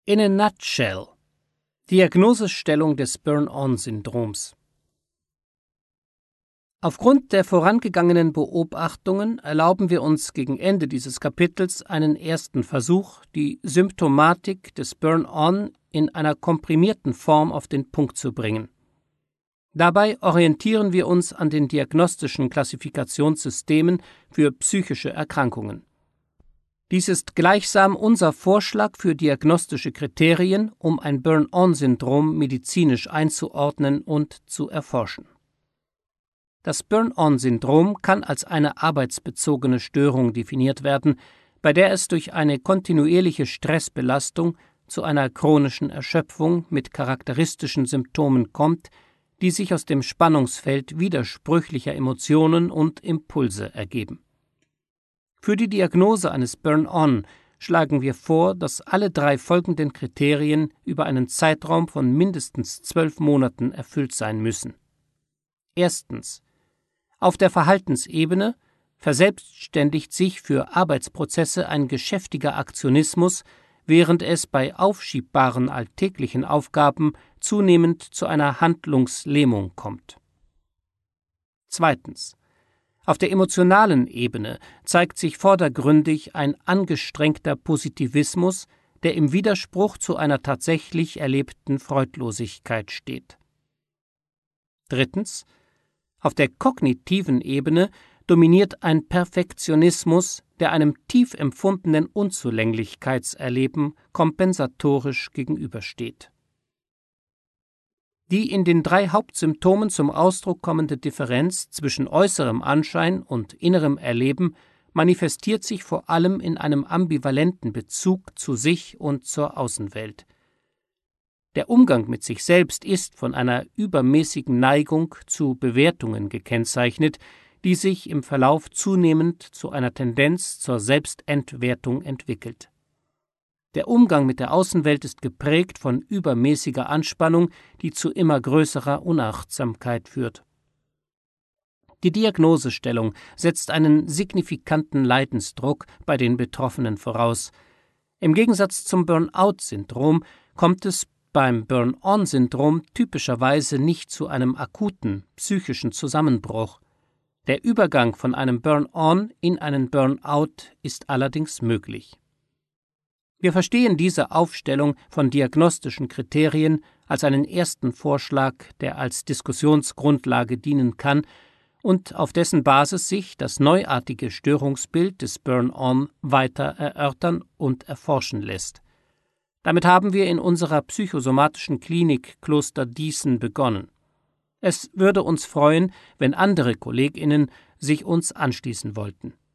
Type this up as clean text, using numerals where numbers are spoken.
In a nutshell. Diagnosestellung des Burn-on-Syndroms. Aufgrund der vorangegangenen Beobachtungen erlauben wir uns gegen Ende dieses Kapitels einen ersten Versuch, die Symptomatik des Burn-on in einer komprimierten Form auf den Punkt zu bringen. Dabei orientieren wir uns an den diagnostischen Klassifikationssystemen für psychische Erkrankungen. Dies ist gleichsam unser Vorschlag für diagnostische Kriterien, um ein Burn-on-Syndrom medizinisch einzuordnen und zu erforschen. Das Burn-on-Syndrom kann als eine arbeitsbezogene Störung definiert werden, bei der es durch eine kontinuierliche Stressbelastung zu einer chronischen Erschöpfung mit charakteristischen Symptomen kommt, die sich aus dem Spannungsfeld widersprüchlicher Emotionen und Impulse ergeben. Für die Diagnose eines Burn-on schlagen wir vor, dass alle 3 folgenden Kriterien über einen Zeitraum von mindestens 12 Monaten erfüllt sein müssen. Erstens. Auf der Verhaltensebene verselbstständigt sich für Arbeitsprozesse ein geschäftiger Aktionismus, während es bei aufschiebbaren alltäglichen Aufgaben zunehmend zu einer Handlungslähmung kommt. Zweitens. Auf der emotionalen Ebene zeigt sich vordergründig ein angestrengter Positivismus, der im Widerspruch zu einer tatsächlich erlebten Freudlosigkeit steht. Drittens. Auf der kognitiven Ebene dominiert ein Perfektionismus, der einem tief empfundenen Unzulänglichkeitserleben kompensatorisch gegenübersteht. Die in den 3 Hauptsymptomen zum Ausdruck kommende Differenz zwischen äußerem Anschein und innerem Erleben manifestiert sich vor allem in einem ambivalenten Bezug zu sich und zur Außenwelt. Der Umgang mit sich selbst ist von einer übermäßigen Neigung zu Bewertungen gekennzeichnet, die sich im Verlauf zunehmend zu einer Tendenz zur Selbstentwertung entwickelt. Der Umgang mit der Außenwelt ist geprägt von übermäßiger Anspannung, die zu immer größerer Unachtsamkeit führt. Die Diagnosestellung setzt einen signifikanten Leidensdruck bei den Betroffenen voraus. Im Gegensatz zum Burnout-Syndrom kommt es beim Burn-on-Syndrom typischerweise nicht zu einem akuten psychischen Zusammenbruch. Der Übergang von einem Burn-on in einen Burnout ist allerdings möglich. Wir verstehen diese Aufstellung von diagnostischen Kriterien als einen ersten Vorschlag, der als Diskussionsgrundlage dienen kann und auf dessen Basis sich das neuartige Störungsbild des Burn-on weiter erörtern und erforschen lässt. Damit haben wir in unserer psychosomatischen Klinik Kloster Dießen begonnen. Es würde uns freuen, wenn andere KollegInnen sich uns anschließen wollten.